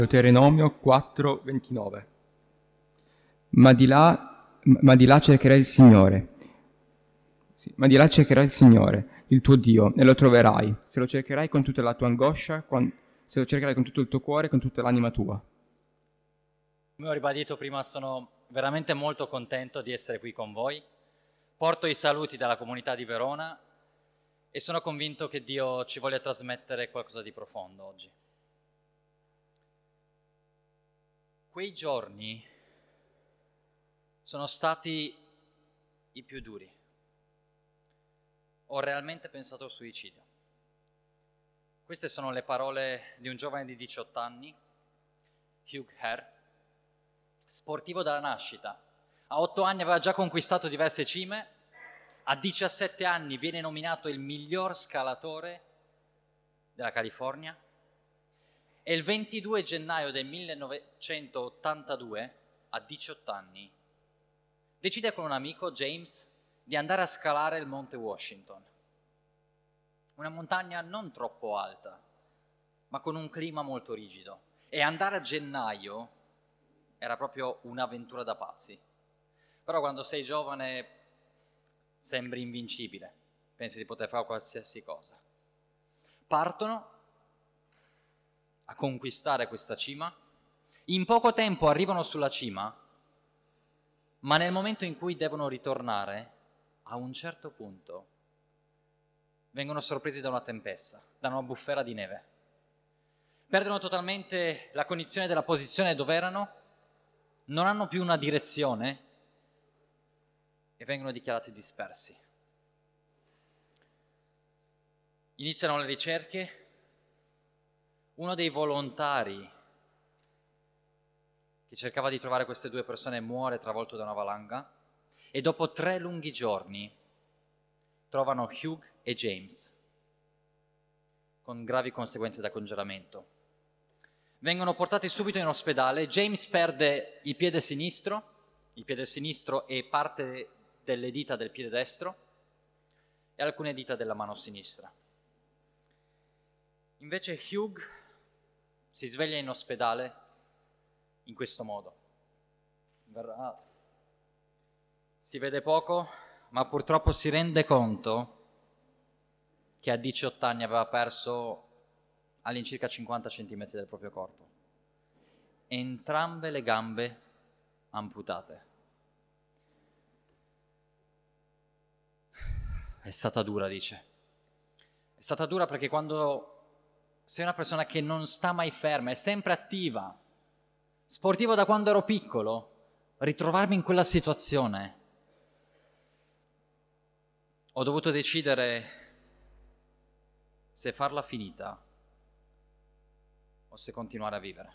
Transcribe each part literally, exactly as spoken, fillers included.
Deuteronomio quattro ventinove. Ma di là, ma di là cercherai il Signore. Sì, ma di là cercherai il Signore, il tuo Dio, e lo troverai, se lo cercherai con tutta la tua angoscia, quan- se lo cercherai con tutto il tuo cuore, con tutta l'anima tua. Come ho ribadito prima, sono veramente molto contento di essere qui con voi. Porto i saluti dalla comunità di Verona e sono convinto che Dio ci voglia trasmettere qualcosa di profondo oggi. Quei giorni sono stati i più duri. Ho realmente pensato al suicidio. Queste sono le parole di un giovane di diciotto anni, Hugh Hare, sportivo dalla nascita. A otto anni aveva già conquistato diverse cime, a diciassette anni viene nominato il miglior scalatore della California e il ventidue gennaio del millenovecentottantadue, a diciotto anni, decide con un amico, James, di andare a scalare il Monte Washington. Una montagna non troppo alta, ma con un clima molto rigido. E andare a gennaio era proprio un'avventura da pazzi. Però quando sei giovane sembri invincibile, pensi di poter fare qualsiasi cosa. Partono a conquistare questa cima, in poco tempo arrivano sulla cima, ma nel momento in cui devono ritornare, a un certo punto vengono sorpresi da una tempesta, da una bufera di neve. Perdono totalmente la cognizione della posizione dove erano, non hanno più una direzione e vengono dichiarati dispersi. Iniziano le ricerche. Uno dei volontari che cercava di trovare queste due persone muore travolto da una valanga e dopo tre lunghi giorni trovano Hugh e James con gravi conseguenze da congelamento. Vengono portati subito in ospedale. James perde il piede sinistro, il piede sinistro e parte delle dita del piede destro e alcune dita della mano sinistra. Invece Hugh si sveglia in ospedale in questo modo. Verrà. Si vede poco, ma purtroppo si rende conto che a diciotto anni aveva perso all'incirca cinquanta centimetri del proprio corpo. Entrambe le gambe amputate. È stata dura, dice. È stata dura perché quando sei una persona che non sta mai ferma, è sempre attiva, sportivo da quando ero piccolo, ritrovarmi in quella situazione, ho dovuto decidere se farla finita o se continuare a vivere.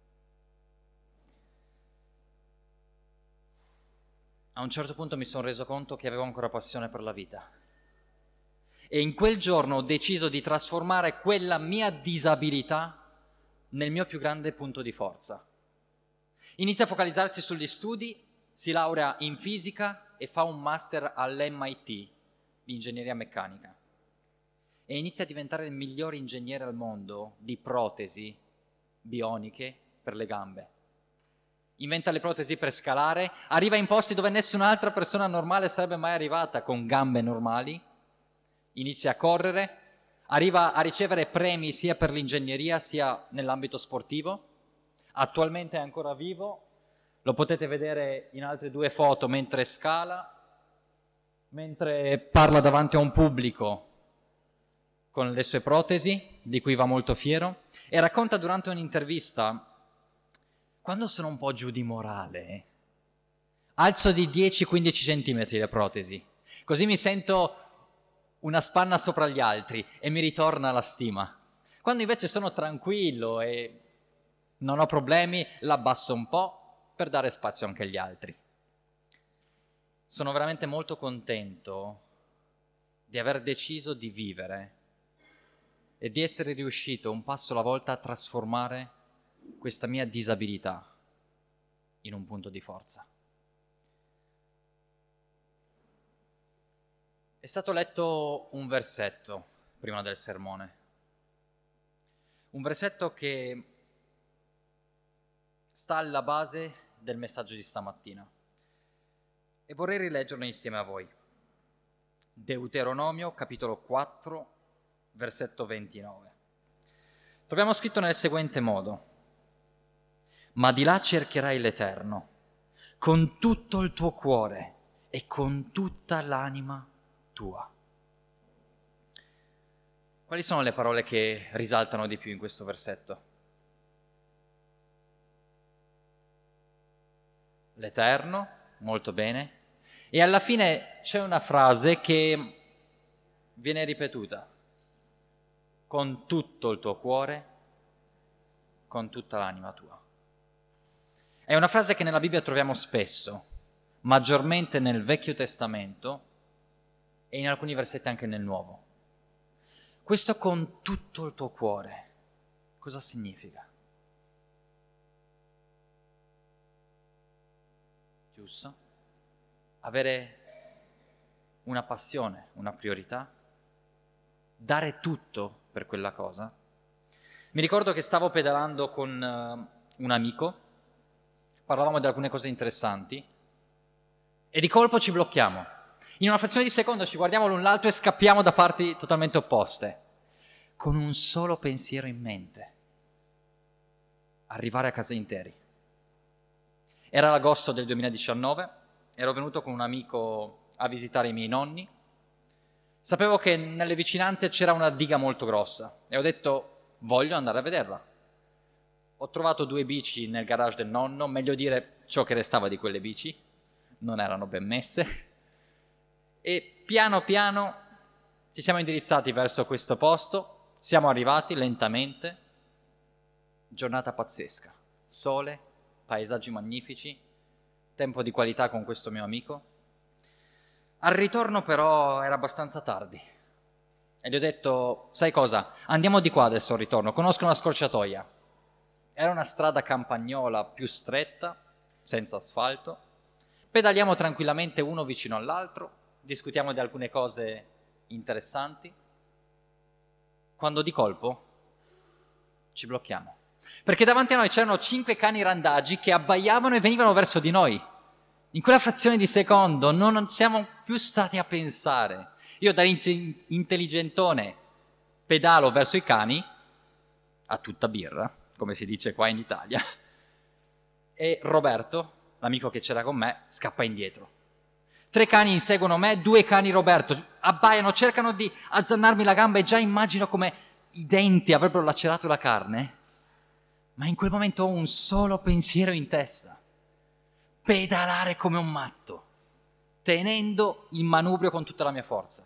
A un certo punto mi sono reso conto che avevo ancora passione per la vita. E in quel giorno ho deciso di trasformare quella mia disabilità nel mio più grande punto di forza. Inizia a focalizzarsi sugli studi, si laurea in fisica e fa un master all'M I T di ingegneria meccanica. E inizia a diventare il miglior ingegnere al mondo di protesi bioniche per le gambe. Inventa le protesi per scalare, arriva in posti dove nessun'altra persona normale sarebbe mai arrivata con gambe normali, inizia a correre, arriva a ricevere premi sia per l'ingegneria sia nell'ambito sportivo. Attualmente è ancora vivo, lo potete vedere in altre due foto mentre scala, mentre parla davanti a un pubblico con le sue protesi, di cui va molto fiero, e racconta durante un'intervista: quando sono un po' giù di morale, alzo di dieci quindici centimetri le protesi, così mi sento una spanna sopra gli altri e mi ritorna la stima. Quando invece sono tranquillo e non ho problemi, l'abbasso un po' per dare spazio anche agli altri. Sono veramente molto contento di aver deciso di vivere e di essere riuscito un passo alla volta a trasformare questa mia disabilità in un punto di forza. È stato letto un versetto prima del sermone, un versetto che sta alla base del messaggio di stamattina e vorrei rileggerlo insieme a voi. Deuteronomio, capitolo quattro, versetto ventinove. Troviamo scritto nel seguente modo: ma di là cercherai l'Eterno con tutto il tuo cuore e con tutta l'anima tua. Quali sono le parole che risaltano di più in questo versetto? L'Eterno, molto bene, e alla fine c'è una frase che viene ripetuta: con tutto il tuo cuore, con tutta l'anima tua. È una frase che nella Bibbia troviamo spesso, maggiormente nel Vecchio Testamento e in alcuni versetti anche nel Nuovo. Questo con tutto il tuo cuore, cosa significa? Giusto? Avere una passione, una priorità, dare tutto per quella cosa. Mi ricordo che stavo pedalando con uh, un amico, parlavamo di alcune cose interessanti e di colpo ci blocchiamo. In una frazione di secondo ci guardiamo l'un l'altro e scappiamo da parti totalmente opposte, con un solo pensiero in mente: arrivare a casa interi. Era l'agosto del duemiladiciannove, ero venuto con un amico a visitare i miei nonni. Sapevo che nelle vicinanze c'era una diga molto grossa e ho detto: voglio andare a vederla. Ho trovato due bici nel garage del nonno, meglio dire ciò che restava di quelle bici, non erano ben messe, e piano piano ci siamo indirizzati verso questo posto, siamo arrivati lentamente, giornata pazzesca, sole, paesaggi magnifici, tempo di qualità con questo mio amico. Al ritorno però era abbastanza tardi e gli ho detto: sai cosa, andiamo di qua adesso al ritorno, conosco una scorciatoia. Era una strada campagnola più stretta, senza asfalto, pedaliamo tranquillamente uno vicino all'altro, discutiamo di alcune cose interessanti, quando di colpo ci blocchiamo. Perché davanti a noi c'erano cinque cani randagi che abbaiavano e venivano verso di noi. In quella frazione di secondo non siamo più stati a pensare. Io da intelligentone pedalo verso i cani, a tutta birra, come si dice qua in Italia, e Roberto, l'amico che c'era con me, scappa indietro. Tre cani inseguono me, due cani Roberto, abbaiano, cercano di azzannarmi la gamba e già immagino come i denti avrebbero lacerato la carne. Ma in quel momento ho un solo pensiero in testa: pedalare come un matto, tenendo il manubrio con tutta la mia forza.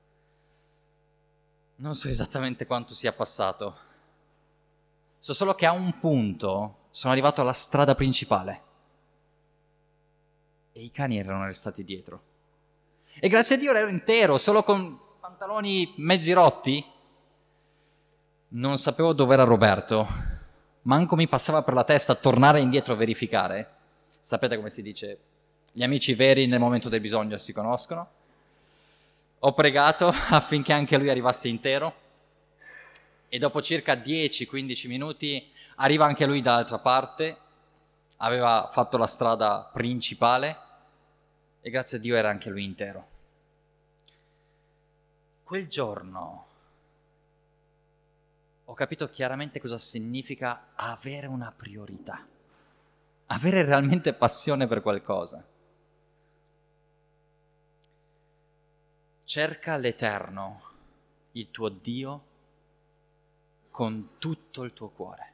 Non so esattamente quanto sia passato, so solo che a un punto sono arrivato alla strada principale e i cani erano restati dietro. E grazie a Dio ero intero, solo con pantaloni mezzi rotti. Non sapevo dove era Roberto, manco mi passava per la testa tornare indietro a verificare. Sapete come si dice, gli amici veri nel momento del bisogno si conoscono. Ho pregato affinché anche lui arrivasse intero e dopo circa dieci quindici minuti arriva anche lui dall'altra parte, aveva fatto la strada principale e grazie a Dio era anche lui intero. Quel giorno ho capito chiaramente cosa significa avere una priorità, avere realmente passione per qualcosa. Cerca l'Eterno, il tuo Dio, con tutto il tuo cuore.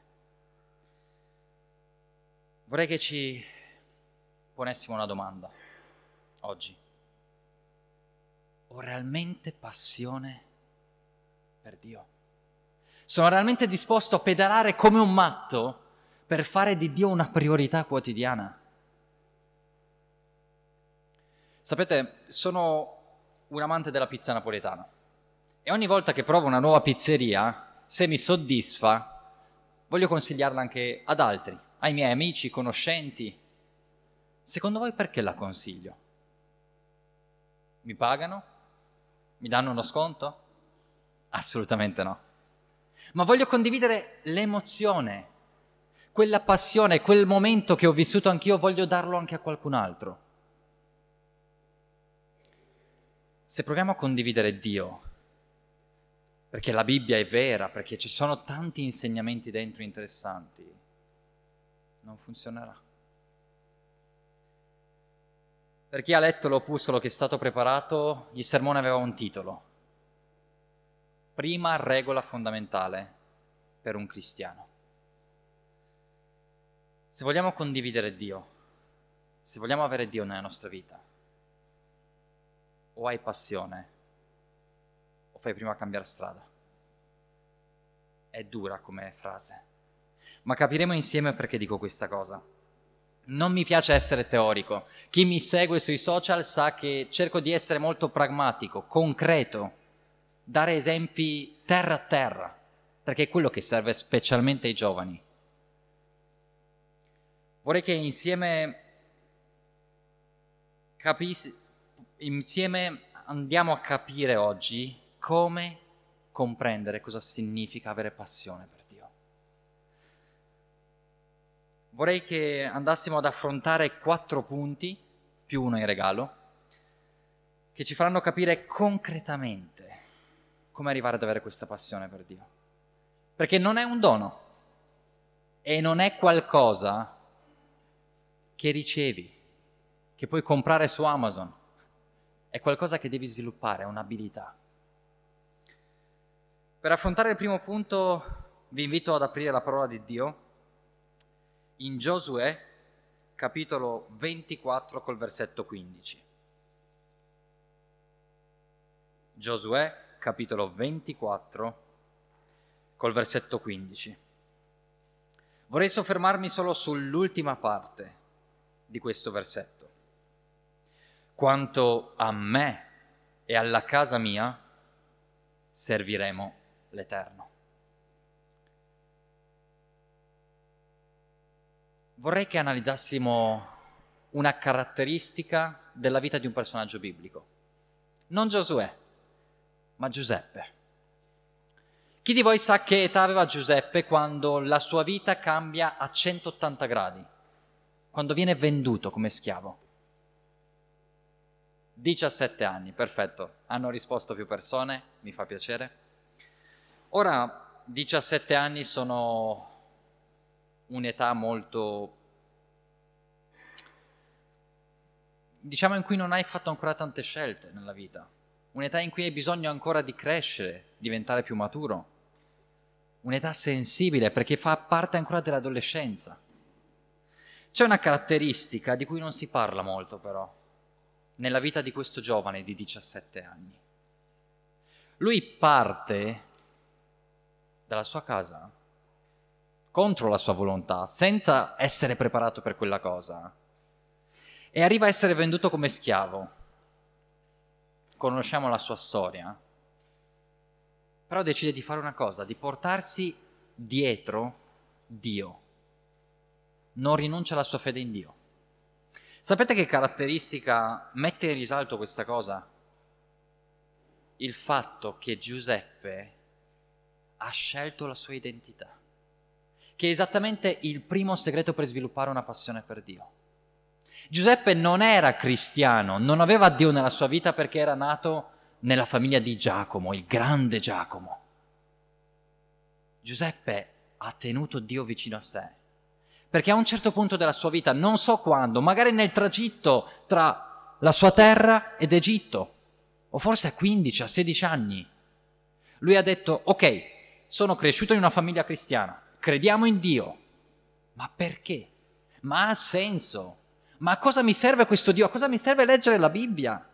Vorrei che ci ponessimo una domanda oggi. Ho realmente passione per Dio? Sono realmente disposto a pedalare come un matto per fare di Dio una priorità quotidiana? Sapete, sono un amante della pizza napoletana e ogni volta che provo una nuova pizzeria, se mi soddisfa, voglio consigliarla anche ad altri, ai miei amici, conoscenti. Secondo voi perché la consiglio? Mi pagano? Mi danno uno sconto? Assolutamente no. Ma voglio condividere l'emozione, quella passione, quel momento che ho vissuto anch'io, voglio darlo anche a qualcun altro. Se proviamo a condividere Dio, perché la Bibbia è vera, perché ci sono tanti insegnamenti dentro interessanti, non funzionerà. Per chi ha letto l'opuscolo che è stato preparato, il sermone aveva un titolo: Prima regola fondamentale per un cristiano. Se vogliamo condividere Dio, se vogliamo avere Dio nella nostra vita, o hai passione, o fai prima cambiare strada. È dura come frase, ma capiremo insieme perché dico questa cosa. Non mi piace essere teorico. Chi mi segue sui social sa che cerco di essere molto pragmatico, concreto, dare esempi terra a terra, perché è quello che serve specialmente ai giovani. Vorrei che insieme capis- insieme andiamo a capire oggi come comprendere cosa significa avere passione per Dio. Vorrei che andassimo ad affrontare quattro punti, più uno in regalo, che ci faranno capire concretamente come arrivare ad avere questa passione per Dio. Perché non è un dono e non è qualcosa che ricevi, che puoi comprare su Amazon. È qualcosa che devi sviluppare, è un'abilità. Per affrontare il primo punto vi invito ad aprire la parola di Dio in Giosuè, capitolo ventiquattro col versetto quindici. Giosuè, capitolo ventiquattro col versetto quindici. Vorrei soffermarmi solo sull'ultima parte di questo versetto. Quanto a me e alla casa mia serviremo l'Eterno. Vorrei che analizzassimo una caratteristica della vita di un personaggio biblico. Non Giosuè, ma Giuseppe. Chi di voi sa che età aveva Giuseppe quando la sua vita cambia a centottanta gradi? Quando viene venduto come schiavo? diciassette anni, perfetto. Hanno risposto più persone, mi fa piacere. Ora, diciassette anni sono un'età molto, diciamo, in cui non hai fatto ancora tante scelte nella vita. Un'età in cui hai bisogno ancora di crescere, diventare più maturo. Un'età sensibile perché fa parte ancora dell'adolescenza. C'è una caratteristica di cui non si parla molto però, nella vita di questo giovane di diciassette anni. Lui parte dalla sua casa contro la sua volontà, senza essere preparato per quella cosa, e arriva a essere venduto come schiavo. Conosciamo la sua storia, però decide di fare una cosa, di portarsi dietro Dio. Non rinuncia alla sua fede in Dio. Sapete che caratteristica mette in risalto questa cosa? Il fatto che Giuseppe ha scelto la sua identità, che è esattamente il primo segreto per sviluppare una passione per Dio. Giuseppe non era cristiano, non aveva Dio nella sua vita perché era nato nella famiglia di Giacomo, il grande Giacomo. Giuseppe ha tenuto Dio vicino a sé, perché a un certo punto della sua vita, non so quando, magari nel tragitto tra la sua terra ed Egitto, o forse a quindici, a sedici anni, lui ha detto: ok, sono cresciuto in una famiglia cristiana, crediamo in Dio, ma perché? Ma ha senso? Ma a cosa mi serve questo Dio? A cosa mi serve leggere la Bibbia?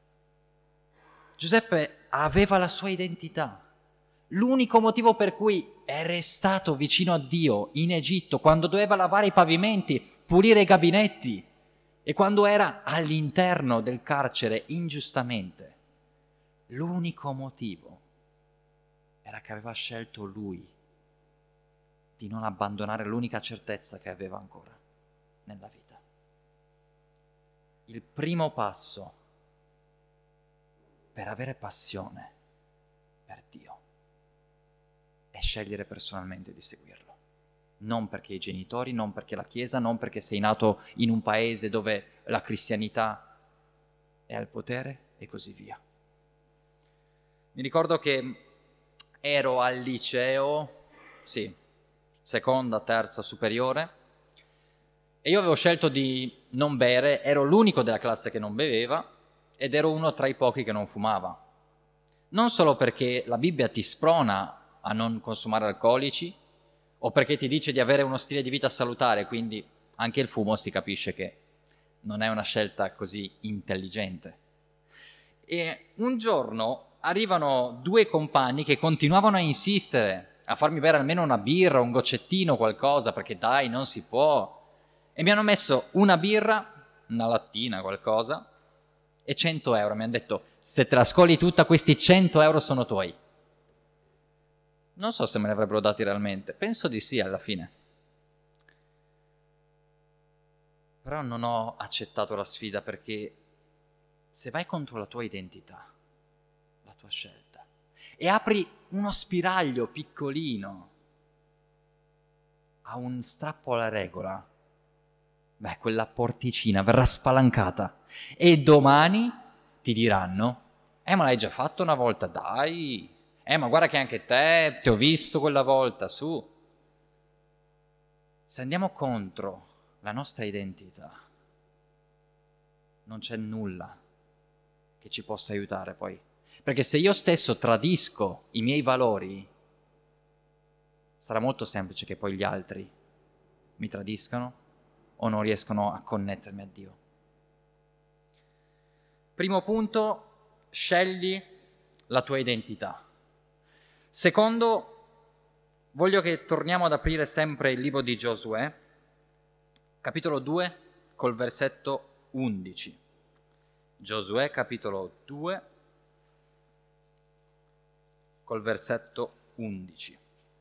Giuseppe aveva la sua identità. L'unico motivo per cui è restato vicino a Dio in Egitto, quando doveva lavare i pavimenti, pulire i gabinetti, e quando era all'interno del carcere ingiustamente, l'unico motivo era che aveva scelto lui di non abbandonare l'unica certezza che aveva ancora nella vita. Il primo passo per avere passione per Dio è scegliere personalmente di seguirlo. non perché i genitori, non perché la Chiesa, non perché sei nato in un paese dove la cristianità è al potere e così via. Mi ricordo che ero al liceo, sì, seconda, terza superiore, e io avevo scelto di non bere, ero l'unico della classe che non beveva ed ero uno tra i pochi che non fumava. Non solo perché la Bibbia ti sprona a non consumare alcolici o perché ti dice di avere uno stile di vita salutare, quindi anche il fumo si capisce che non è una scelta così intelligente. E un giorno arrivano due compagni che continuavano a insistere a farmi bere almeno una birra, un goccettino, qualcosa, perché dai, non si può. E mi hanno messo una birra, una lattina, qualcosa, e cento euro. Mi hanno detto, se te la scoli tutta, questi cento euro sono tuoi. Non so se me ne avrebbero dati realmente, penso di sì alla fine. Però non ho accettato la sfida perché se vai contro la tua identità, la tua scelta, e apri uno spiraglio piccolino a un strappo alla regola, beh, quella porticina verrà spalancata e domani ti diranno, eh ma l'hai già fatto una volta, dai, eh ma guarda che anche te, ti ho visto quella volta, su. Se andiamo contro la nostra identità, non c'è nulla che ci possa aiutare poi. Perché se io stesso tradisco i miei valori, sarà molto semplice che poi gli altri mi tradiscano o non riescono a connettermi a Dio. Primo punto, scegli la tua identità. Secondo, voglio che torniamo ad aprire sempre il libro di Giosuè, capitolo due, col versetto undici. Giosuè, capitolo due, col versetto undici.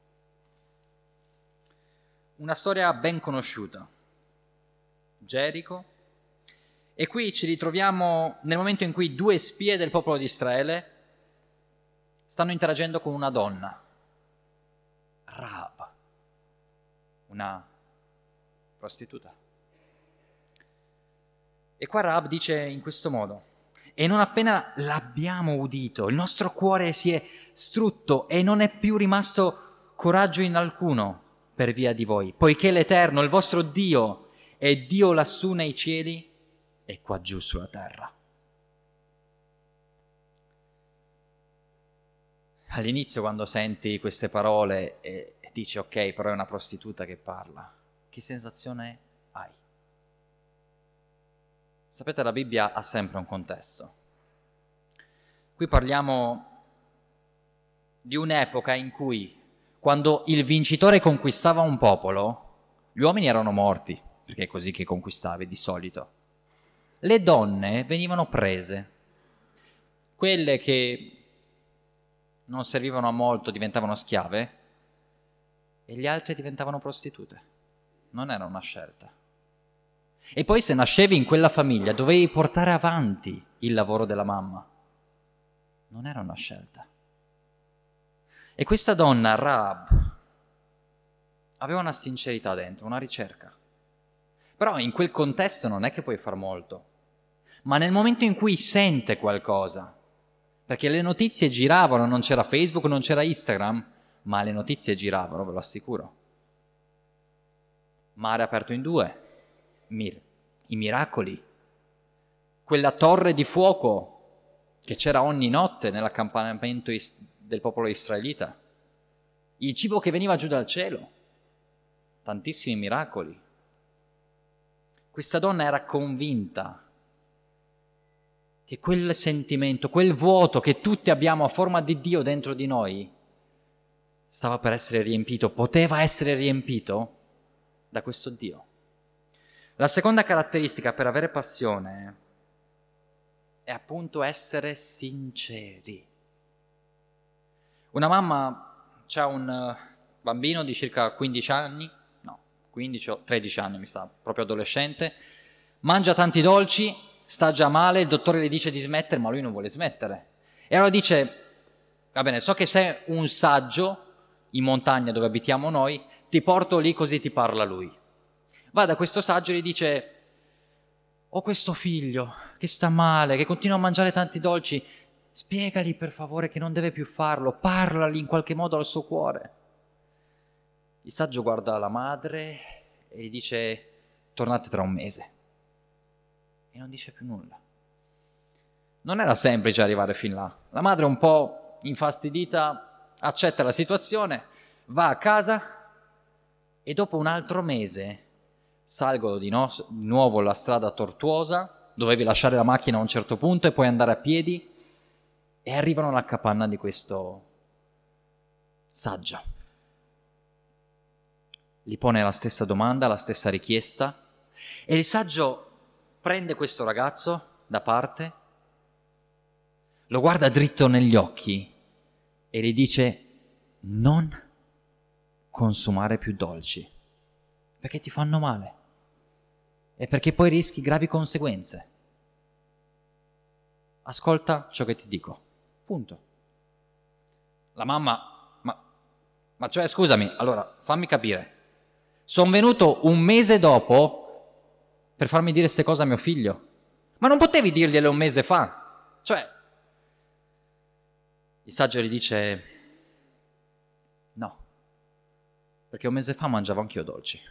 Una storia ben conosciuta, Gerico, e qui ci ritroviamo nel momento in cui due spie del popolo di Israele stanno interagendo con una donna, Rahab, una prostituta. E qua Rahab dice in questo modo, e non appena l'abbiamo udito, il nostro cuore si è strutto e non è più rimasto coraggio in alcuno per via di voi, poiché l'Eterno, il vostro Dio, è Dio lassù nei cieli e qua giù sulla terra. All'inizio quando senti queste parole e dici ok, però è una prostituta che parla, che sensazione hai? Sapete, la Bibbia ha sempre un contesto. Qui parliamo di un'epoca in cui, quando il vincitore conquistava un popolo, gli uomini erano morti, perché è così che conquistavi di solito. Le donne venivano prese, quelle che non servivano a molto diventavano schiave e gli altri diventavano prostitute. Non era una scelta. E poi se nascevi in quella famiglia dovevi portare avanti il lavoro della mamma. Non era una scelta. E questa donna, Rahab, aveva una sincerità dentro, una ricerca. Però in quel contesto non è che puoi far molto. Ma nel momento in cui sente qualcosa, perché le notizie giravano, non c'era Facebook, non c'era Instagram, ma le notizie giravano, ve lo assicuro. Mare aperto in due, mir, i miracoli, quella torre di fuoco che c'era ogni notte nell'accampamento is- del popolo israelita, il cibo che veniva giù dal cielo, tantissimi miracoli. Questa donna era convinta che quel sentimento, quel vuoto che tutti abbiamo a forma di Dio dentro di noi, stava per essere riempito, poteva essere riempito da questo Dio. La seconda caratteristica per avere passione è appunto essere sinceri. Una mamma ha un bambino di circa quindici anni, no, quindici o tredici anni mi sa, proprio adolescente, mangia tanti dolci, sta già male, il dottore le dice di smettere, ma lui non vuole smettere. E allora dice, va bene, so che sei un saggio in montagna dove abitiamo noi, ti porto lì così ti parla lui. Va da questo saggio e gli dice: ho questo figlio che sta male, che continua a mangiare tanti dolci, spiegagli per favore che non deve più farlo, parlagli in qualche modo al suo cuore. Il saggio guarda la madre e gli dice: tornate tra un mese. E non dice più nulla. Non era semplice arrivare fin là. La madre, un po' infastidita, accetta la situazione, va a casa e dopo un altro mese salgono di, no- di nuovo la strada tortuosa, dovevi lasciare la macchina a un certo punto e poi andare a piedi, e arrivano alla capanna di questo saggio. Gli pone la stessa domanda, la stessa richiesta, e il saggio prende questo ragazzo da parte, lo guarda dritto negli occhi e gli dice: non consumare più dolci, perché ti fanno male e perché poi rischi gravi conseguenze. Ascolta ciò che ti dico. Punto. La mamma, ma, ma cioè scusami, allora fammi capire. Sono venuto un mese dopo per farmi dire queste cose a mio figlio. Ma non potevi dirgliele un mese fa? Cioè, il saggio gli dice: no, perché un mese fa mangiavo anch'io dolci.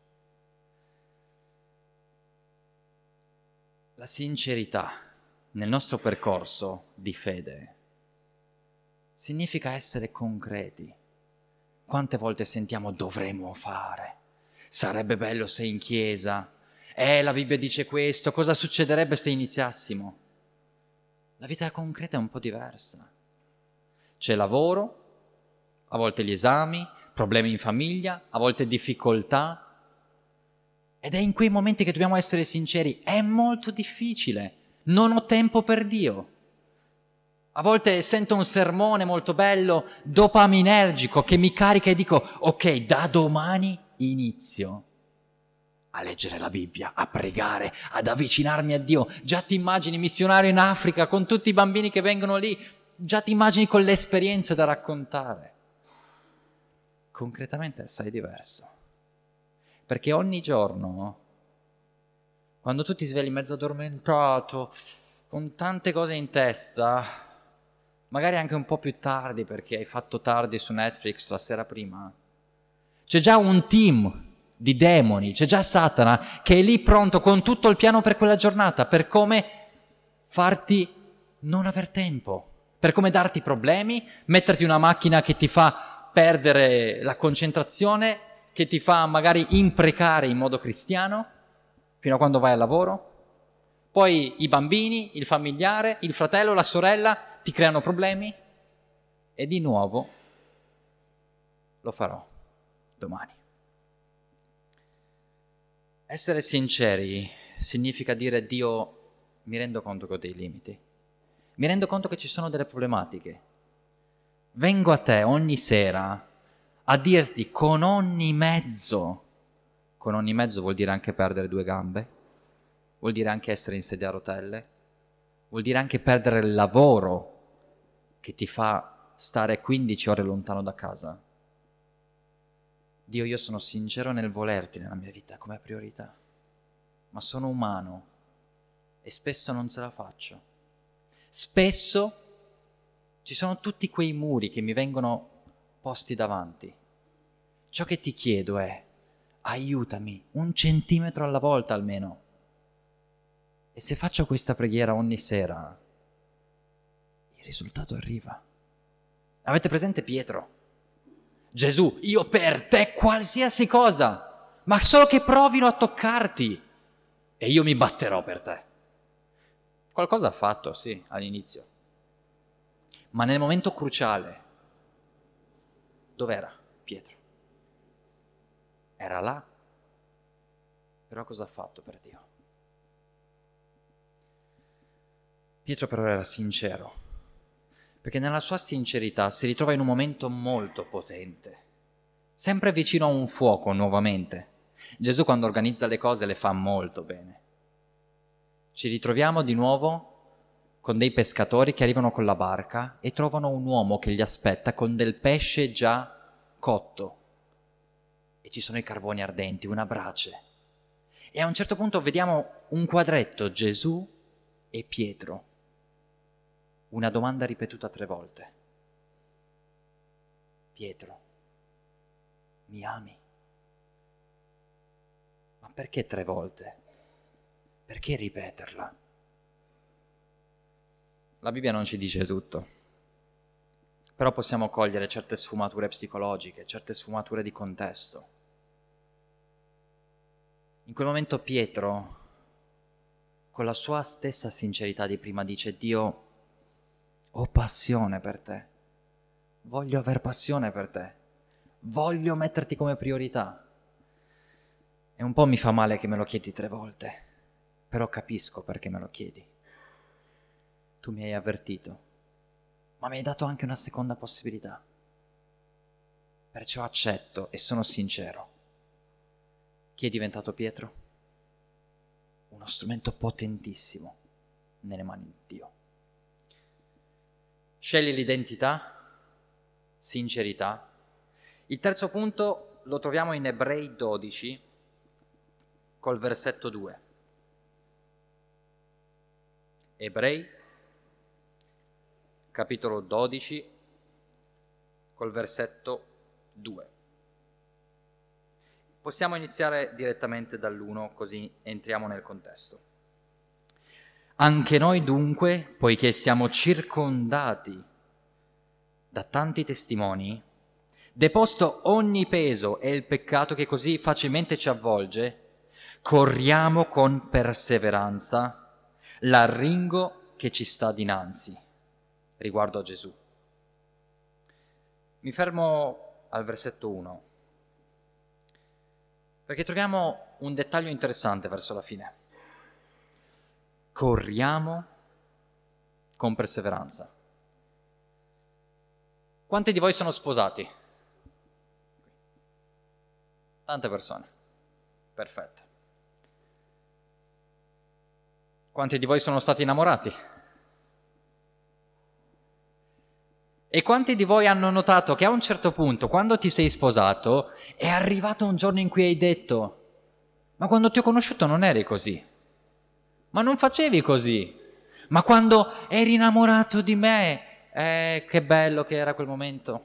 La sincerità nel nostro percorso di fede significa essere concreti. Quante volte sentiamo dovremmo fare, sarebbe bello se in chiesa, eh la Bibbia dice questo, cosa succederebbe se iniziassimo? La vita concreta è un po' diversa. C'è lavoro, a volte gli esami, problemi in famiglia, a volte difficoltà, ed è in quei momenti che dobbiamo essere sinceri. È molto difficile, non ho tempo per Dio. A volte sento un sermone molto bello, dopaminergico, che mi carica e dico: ok, da domani inizio a leggere la Bibbia, a pregare, ad avvicinarmi a Dio. Già ti immagini missionario in Africa con tutti i bambini che vengono lì, già ti immagini con le esperienze da raccontare. Concretamente è assai diverso, perché ogni giorno, quando tu ti svegli mezzo addormentato, con tante cose in testa, magari anche un po' più tardi perché hai fatto tardi su Netflix la sera prima, c'è già un team di demoni, c'è già Satana che è lì pronto con tutto il piano per quella giornata, per come farti non aver tempo, per come darti problemi, metterti una macchina che ti fa perdere la concentrazione, che ti fa magari imprecare in modo cristiano fino a quando vai al lavoro. Poi i bambini, il familiare, il fratello, la sorella ti creano problemi, e di nuovo lo farò domani. Essere sinceri significa dire: Dio, mi rendo conto che ho dei limiti, mi rendo conto che ci sono delle problematiche, vengo a te ogni sera a dirti con ogni mezzo. Con ogni mezzo vuol dire anche perdere due gambe, vuol dire anche essere in sedia a rotelle, vuol dire anche perdere il lavoro che ti fa stare quindici ore lontano da casa. Dio, io sono sincero nel volerti nella mia vita come priorità, ma sono umano e spesso non ce la faccio. Spesso ci sono tutti quei muri che mi vengono posti davanti. Ciò che ti chiedo è: aiutami un centimetro alla volta almeno. E se faccio questa preghiera ogni sera, il risultato arriva. Avete presente Pietro? Gesù, io per te qualsiasi cosa, ma solo che provino a toccarti e io mi batterò per te. Qualcosa ha fatto, sì, all'inizio. Ma nel momento cruciale, dov'era Pietro? Era là. Però cosa ha fatto per Dio? Pietro però era sincero, perché nella sua sincerità si ritrova in un momento molto potente, sempre vicino a un fuoco nuovamente. Gesù quando organizza le cose le fa molto bene. Ci ritroviamo di nuovo con dei pescatori che arrivano con la barca e trovano un uomo che li aspetta con del pesce già cotto. e ci sono i carboni ardenti, una brace. E a un certo punto vediamo un quadretto, Gesù e Pietro. Una domanda ripetuta tre volte. Pietro, mi ami? Ma perché tre volte? Perché ripeterla? La Bibbia non ci dice tutto, però possiamo cogliere certe sfumature psicologiche, certe sfumature di contesto. In quel momento Pietro, con la sua stessa sincerità di prima, dice: Dio, ho passione per te, voglio aver passione per te, voglio metterti come priorità. E un po' mi fa male che me lo chiedi tre volte, però capisco perché me lo chiedi. Tu mi hai avvertito, ma mi hai dato anche una seconda possibilità. Perciò accetto e sono sincero. Chi è diventato Pietro? Uno strumento potentissimo nelle mani di Dio. Scegli l'identità, sincerità. Il terzo punto lo troviamo in Ebrei dodici, col versetto due. Ebrei, capitolo dodici, col versetto due. Possiamo iniziare direttamente dall'uno, così entriamo nel contesto. Anche noi dunque, poiché siamo circondati da tanti testimoni, deposto ogni peso e il peccato che così facilmente ci avvolge, corriamo con perseveranza l'arringo che ci sta dinanzi, riguardo a Gesù. Mi fermo al versetto uno, perché troviamo un dettaglio interessante verso la fine. Corriamo con perseveranza. Quanti di voi sono sposati? Tante persone. Perfetto. Quanti di voi sono stati innamorati? E quanti di voi hanno notato che a un certo punto, quando ti sei sposato, è arrivato un giorno in cui hai detto: ma quando ti ho conosciuto non eri così, ma non facevi così, ma quando eri innamorato di me, eh, che bello che era quel momento.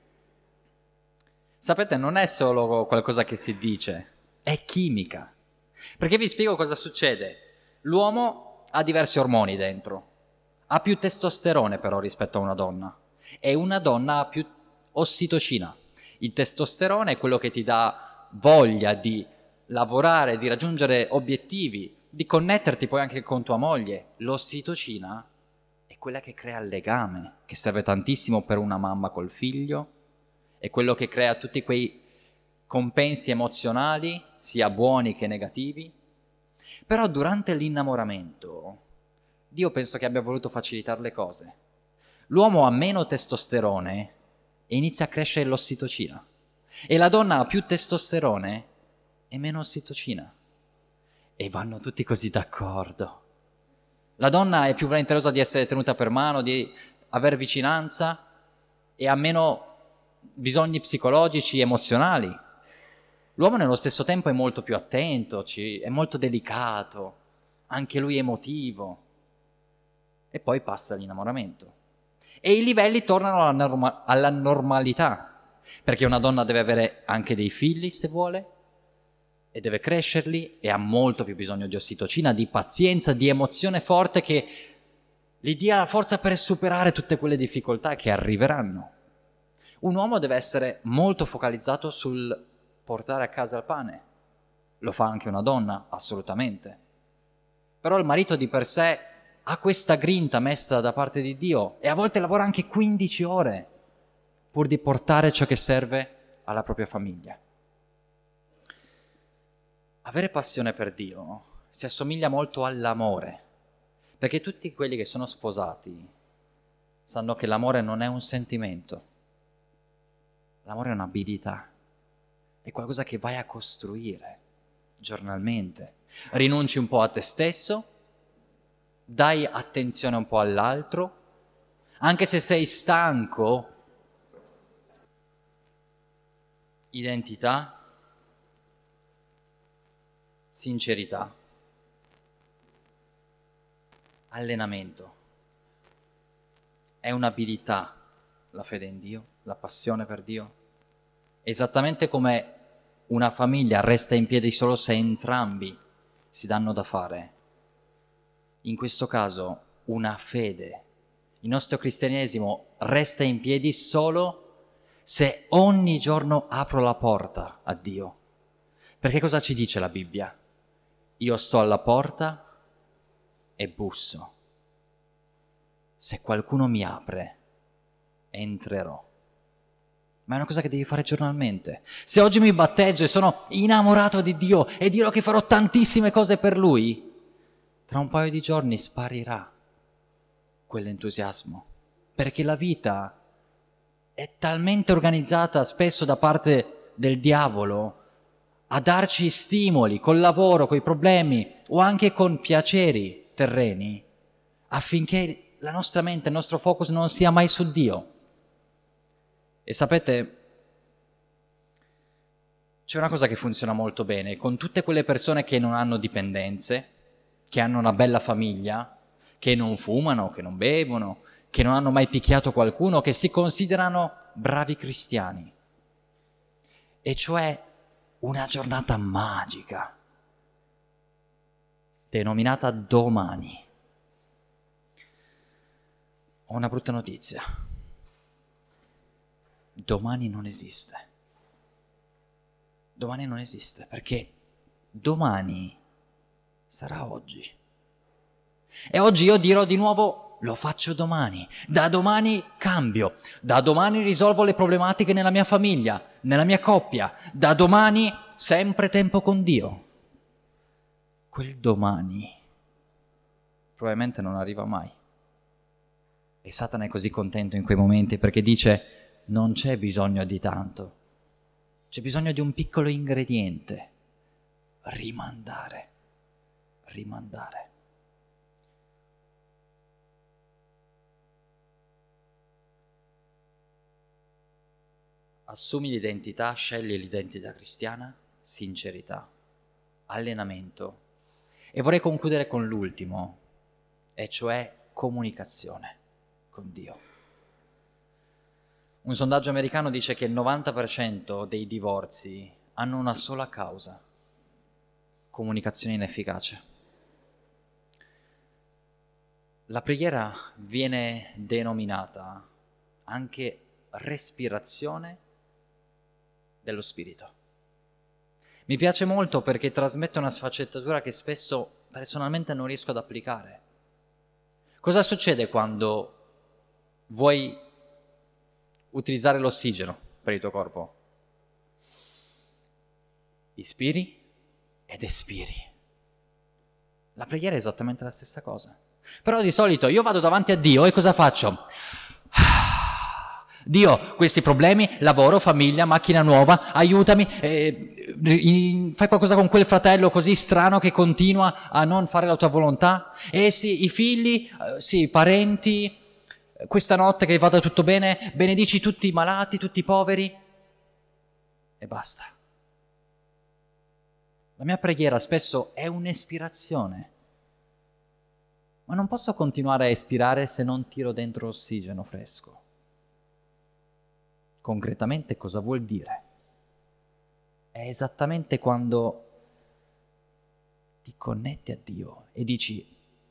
Sapete, non è solo qualcosa che si dice, è chimica. Perché vi spiego cosa succede. L'uomo ha diversi ormoni dentro, ha più testosterone però rispetto a una donna, e una donna ha più ossitocina. Il testosterone è quello che ti dà voglia di lavorare, di raggiungere obiettivi, di connetterti poi anche con tua moglie. L'ossitocina è quella che crea il legame, che serve tantissimo per una mamma col figlio, è quello che crea tutti quei compensi emozionali, sia buoni che negativi. Però durante l'innamoramento, Dio penso che abbia voluto facilitare le cose. L'uomo ha meno testosterone e inizia a crescere l'ossitocina, e la donna ha più testosterone e meno ossitocina, e vanno tutti così d'accordo. La donna è più volenterosa di essere tenuta per mano, di aver vicinanza, e ha meno bisogni psicologici, emozionali. L'uomo nello stesso tempo è molto più attento, è molto delicato, anche lui emotivo, e poi passa l'innamoramento. E i livelli tornano alla, norma- alla normalità, perché una donna deve avere anche dei figli se vuole, e deve crescerli, e ha molto più bisogno di ossitocina, di pazienza, di emozione forte che gli dia la forza per superare tutte quelle difficoltà che arriveranno. Un uomo deve essere molto focalizzato sul portare a casa il pane. Lo fa anche una donna, assolutamente. Però il marito di per sé ha questa grinta messa da parte di Dio e a volte lavora anche quindici ore pur di portare ciò che serve alla propria famiglia. Avere passione per Dio si assomiglia molto all'amore, perché tutti quelli che sono sposati sanno che l'amore non è un sentimento, l'amore è un'abilità, è qualcosa che vai a costruire giornalmente. Rinunci un po' a te stesso, dai attenzione un po' all'altro, anche se sei stanco, identità, sincerità, allenamento. È un'abilità la fede in Dio, la passione per Dio. Esattamente come una famiglia resta in piedi solo se entrambi si danno da fare. In questo caso una fede, il nostro cristianesimo resta in piedi solo se ogni giorno apro la porta a Dio. Perché cosa ci dice la Bibbia? Io sto alla porta e busso. Se qualcuno mi apre, entrerò. Ma è una cosa che devi fare giornalmente. Se oggi mi batteggio e sono innamorato di Dio e dirò che farò tantissime cose per Lui, tra un paio di giorni sparirà quell'entusiasmo. Perché la vita è talmente organizzata spesso da parte del diavolo a darci stimoli col lavoro, coi problemi o anche con piaceri terreni, affinché la nostra mente, il nostro focus non sia mai su Dio. E sapete, c'è una cosa che funziona molto bene con tutte quelle persone che non hanno dipendenze, che hanno una bella famiglia, che non fumano, che non bevono, che non hanno mai picchiato qualcuno, che si considerano bravi cristiani. E cioè una giornata magica, denominata domani. Ho una brutta notizia. Domani non esiste. Domani non esiste perché domani sarà oggi. E oggi io dirò di nuovo, lo faccio domani. Da domani cambio. Da domani risolvo le problematiche nella mia famiglia, nella mia coppia. Da domani sempre tempo con Dio. Quel domani probabilmente non arriva mai. E Satana è così contento in quei momenti perché dice: non c'è bisogno di tanto, c'è bisogno di un piccolo ingrediente: rimandare, rimandare. Assumi l'identità, scegli l'identità cristiana, sincerità, allenamento. E vorrei concludere con l'ultimo, e cioè comunicazione con Dio. Un sondaggio americano dice che il novanta per cento dei divorzi hanno una sola causa: comunicazione inefficace. La preghiera viene denominata anche respirazione dello spirito. Mi piace molto perché trasmette una sfaccettatura che spesso personalmente non riesco ad applicare. Cosa succede quando vuoi utilizzare l'ossigeno per il tuo corpo? Ispiri ed espiri. La preghiera è esattamente la stessa cosa. Però di solito io vado davanti a Dio e cosa faccio? Dio, questi problemi, lavoro, famiglia, macchina nuova, aiutami, eh, in, fai qualcosa con quel fratello così strano che continua a non fare la tua volontà. Eh sì, i figli, eh, sì, i parenti, questa notte che vada tutto bene, benedici tutti i malati, tutti i poveri, e basta. La mia preghiera spesso è un'espirazione, ma non posso continuare a espirare se non tiro dentro ossigeno fresco. Concretamente cosa vuol dire? È esattamente quando ti connetti a Dio e dici: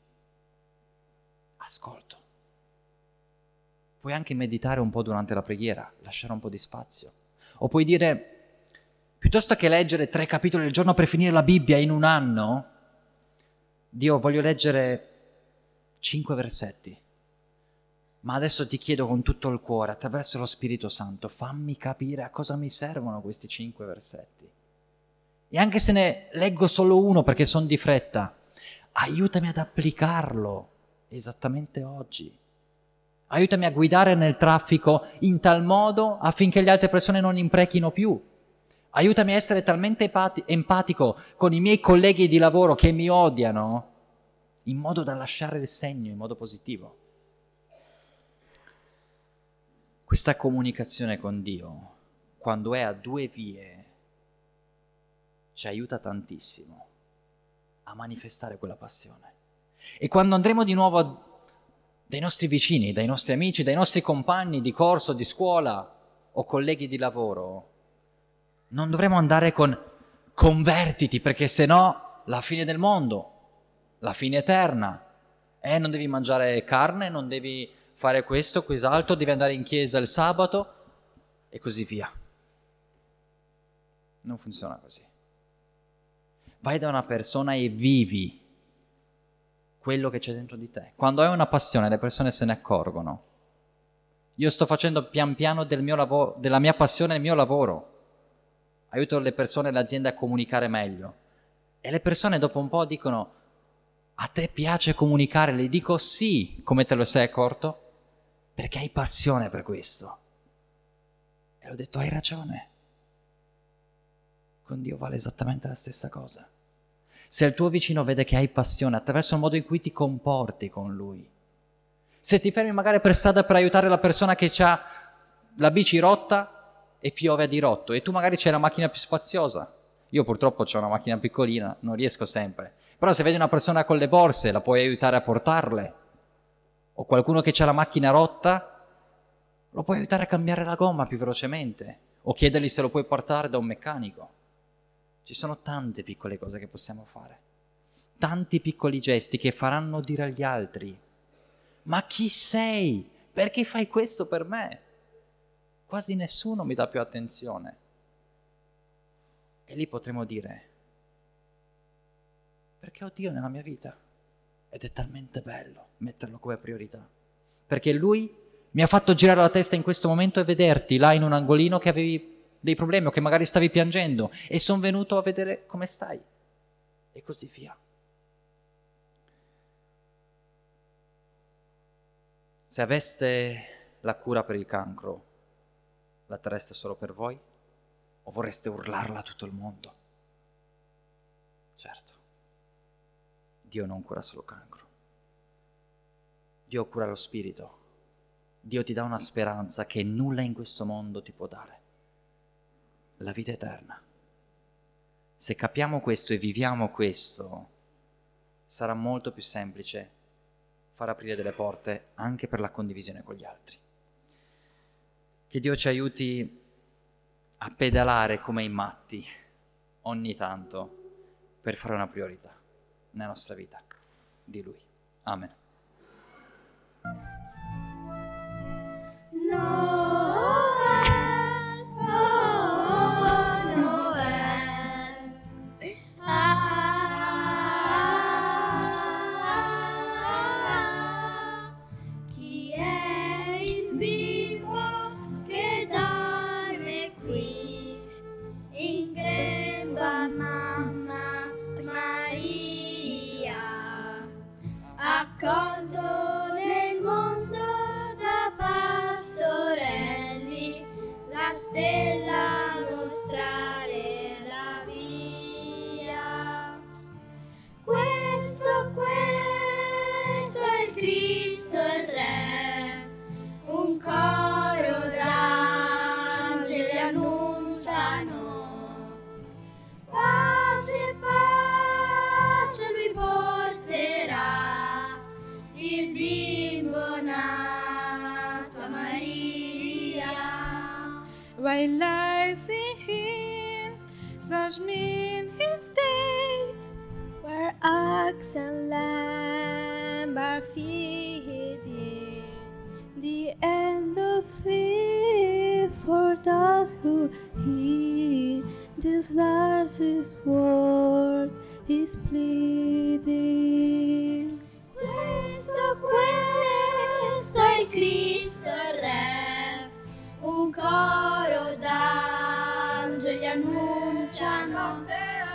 ascolto. Puoi anche meditare un po' durante la preghiera, lasciare un po' di spazio. O puoi dire: piuttosto che leggere tre capitoli al giorno per finire la Bibbia in un anno, Dio, voglio leggere cinque versetti. Ma adesso ti chiedo con tutto il cuore, attraverso lo Spirito Santo, fammi capire a cosa mi servono questi cinque versetti. E anche se ne leggo solo uno perché sono di fretta, aiutami ad applicarlo esattamente oggi. Aiutami a guidare nel traffico in tal modo affinché le altre persone non imprechino più. Aiutami a essere talmente empati- empatico con i miei colleghi di lavoro che mi odiano, in modo da lasciare il segno in modo positivo. Questa comunicazione con Dio, quando è a due vie, ci aiuta tantissimo a manifestare quella passione. E quando andremo di nuovo a, dai nostri vicini, dai nostri amici, dai nostri compagni di corso, di scuola o colleghi di lavoro, non dovremo andare con convertiti, perché se no la fine del mondo, la fine eterna, eh, non devi mangiare carne, non devi fare questo, quest'altro, devi andare in chiesa il sabato e così via. Non funziona così. Vai da una persona e vivi quello che c'è dentro di te. Quando hai una passione, le persone se ne accorgono. Io sto facendo pian piano del mio lavoro, della mia passione il mio lavoro. Aiuto le persone e le aziende a comunicare meglio. E le persone dopo un po' dicono: a te piace comunicare? Le dico sì. Come te lo sei accorto? Perché hai passione per questo. E ho detto: hai ragione. Con Dio vale esattamente la stessa cosa. Se il tuo vicino vede che hai passione attraverso il modo in cui ti comporti con lui, se ti fermi magari per strada per aiutare la persona che ha la bici rotta e piove a dirotto e tu magari c'hai la macchina più spaziosa, io purtroppo ho una macchina piccolina, non riesco sempre, però se vedi una persona con le borse la puoi aiutare a portarle, o qualcuno che ha la macchina rotta lo puoi aiutare a cambiare la gomma più velocemente, o chiedergli se lo puoi portare da un meccanico. Ci sono tante piccole cose che possiamo fare, tanti piccoli gesti che faranno dire agli altri: ma chi sei? Perché fai questo per me? Quasi nessuno mi dà più attenzione. E lì potremo dire: perché ho Dio nella mia vita? Ed è talmente bello metterlo come priorità, perché Lui mi ha fatto girare la testa in questo momento e vederti là in un angolino che avevi dei problemi o che magari stavi piangendo e sono venuto a vedere come stai e così via. Se aveste la cura per il cancro, la terreste solo per voi o vorreste urlarla a tutto il mondo? Certo, Dio non cura solo cancro, Dio cura lo spirito, Dio ti dà una speranza che nulla in questo mondo ti può dare. La vita eterna. Se capiamo questo e viviamo questo, sarà molto più semplice far aprire delle porte anche per la condivisione con gli altri. Che Dio ci aiuti a pedalare come i matti ogni tanto per fare una priorità nella nostra vita di Lui. Amen. No. Accolto nel mondo da pastorelli, la stella a mostrare la via. Questo, questo è il Cristo il Re, un coro d'angeli annunciano. Pace, pace lui porterà, il bimbo nato a Maria. While lies in him, such mean his state, where ox and lamb are feeding. The end of it for those who heed this largest word is pleading. Questo, questo è il Cristo il Re, un coro d'angeli annunciano.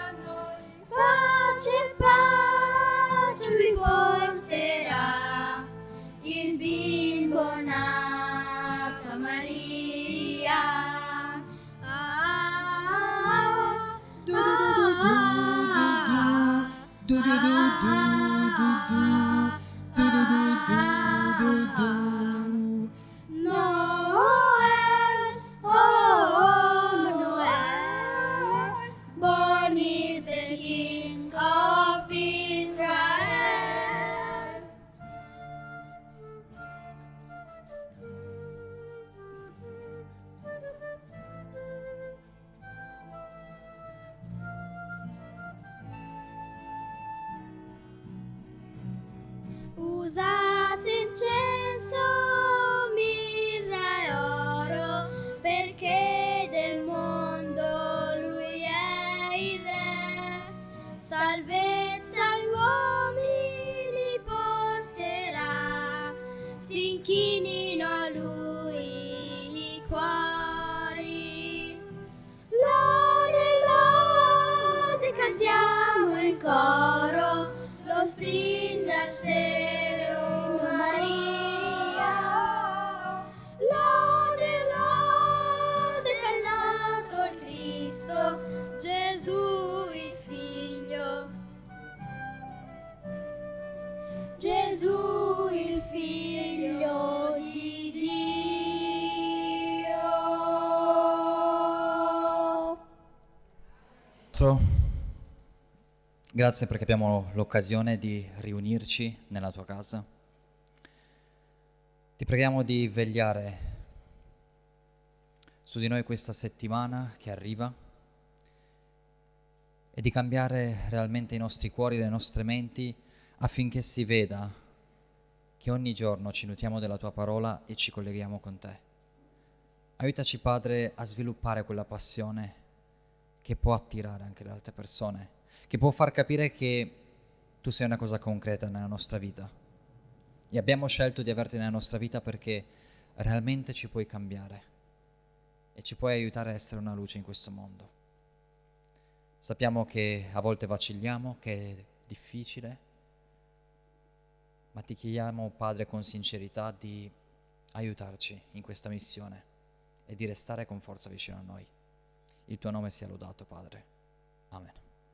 Pace, pace lui porterà, il bimbo nato a Maria. Ah, Do do do do do do do do do do do do. Noel, oh Noel, born is the King of usate incenso, mirra e oro, perché del mondo lui è il re. Salvezza agli uomini porterà, si inchinino a lui i cuori. Lode, lode, cantiamo in coro, lo strinda al seno Maria. Lode, lode, che è nato il Cristo, Gesù il Figlio. Gesù il Figlio di Dio. So. Grazie perché abbiamo l'occasione di riunirci nella tua casa. Ti preghiamo di vegliare su di noi questa settimana che arriva e di cambiare realmente i nostri cuori, le nostre menti, affinché si veda che ogni giorno ci nutriamo della tua parola e ci colleghiamo con te. Aiutaci, Padre, a sviluppare quella passione che può attirare anche le altre persone, che può far capire che tu sei una cosa concreta nella nostra vita. E abbiamo scelto di averti nella nostra vita perché realmente ci puoi cambiare e ci puoi aiutare a essere una luce in questo mondo. Sappiamo che a volte vacilliamo, che è difficile, ma ti chiediamo, Padre, con sincerità di aiutarci in questa missione e di restare con forza vicino a noi. Il tuo nome sia lodato, Padre. Amen.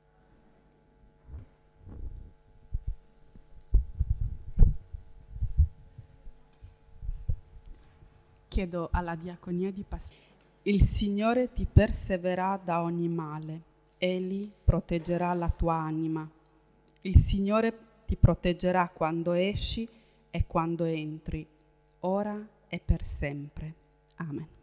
Chiedo alla diaconia di passare. Il Signore ti persevererà da ogni male, Egli proteggerà la tua anima. Il Signore ti proteggerà quando esci e quando entri, ora e per sempre. Amen.